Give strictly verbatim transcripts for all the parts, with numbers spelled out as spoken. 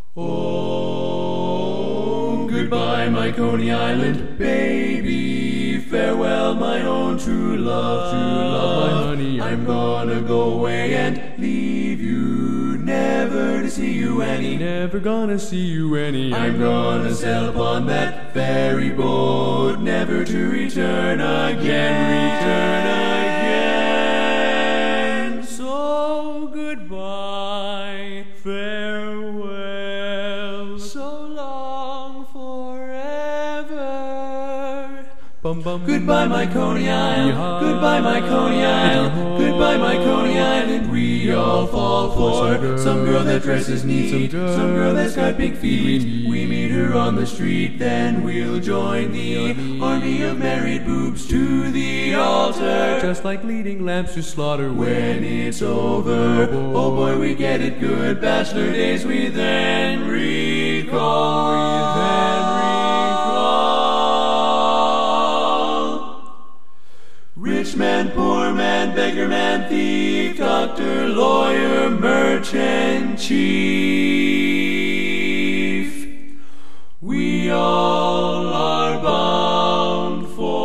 Oh, goodbye, my Coney Island baby. Farewell, my own true love, true love, my honey. I'm gonna go away and leave you, never to see you any. Never gonna see you any. I'm gonna sail upon that ferry boat, never to return again, return again. So goodbye, farewell, so long forever. Bum, bum, Goodbye, my Coney Island. Yee-haw. Goodbye, my Coney Island. Yee-haw. Goodbye, my Coney Island. We all fall for some girl. some girl that dresses neat, Some girl. some girl that's got big feet. We We meet her on the street, then we'll join the army of married boobs to the altar. just like leading lambs to slaughter. When it's over, oh boy, we get it good. Bachelor days we then recall. We then recall. Rich man, poor man, beggar man, thief, doctor, lawyer, merchant, chief. We all are bound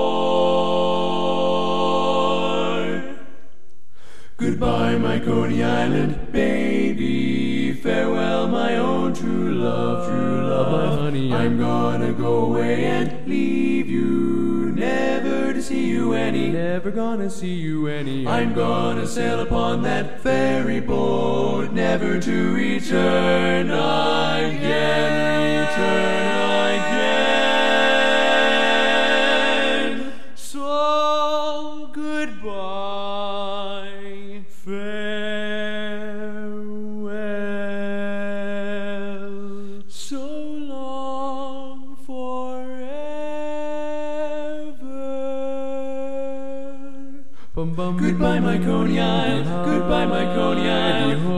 for. Goodbye, my Coney Island baby. Farewell, my own true love, true love, my honey. I'm gonna go away and leave you, never to see you any. Never gonna see you any. I'm gonna sail upon that ferry boat, never to return again, return again. So goodbye, farewell, so long forever. Bum, bum, Goodbye, my Coney Island. Goodbye, my Coney Island.